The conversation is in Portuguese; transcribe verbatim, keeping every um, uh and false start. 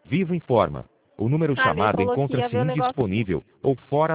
Vivo informa. O número Ah, ele chamado falou que ia encontra-se ver o negócio. indisponível ou fora